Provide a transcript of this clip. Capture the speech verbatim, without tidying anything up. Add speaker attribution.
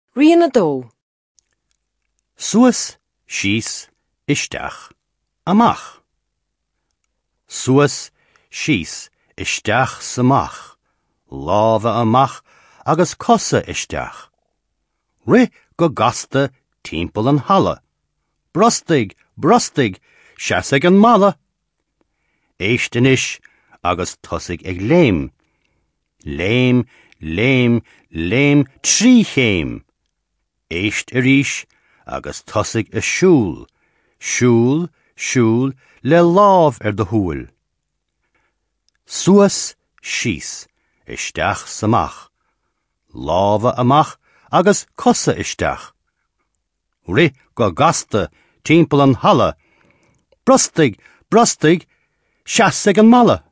Speaker 1: Rian dó.
Speaker 2: Suas shees isteach amach. Suas shees isteach samach. Láva amach agus cosa isteach. Ri go gasta timple an hala. Brustig, brustig, shasig an mala. Eistin ish agus tusig ag leim. Leim, leim, leim trí chéim. Eist irish agus tusig a shúl. Shúl, shúl, le láv er de húl. Suas shees isteach samach. Láva amach agus cosa isteach. Ri go gasta timple an hala. Brustig, brustig, shasig an mala.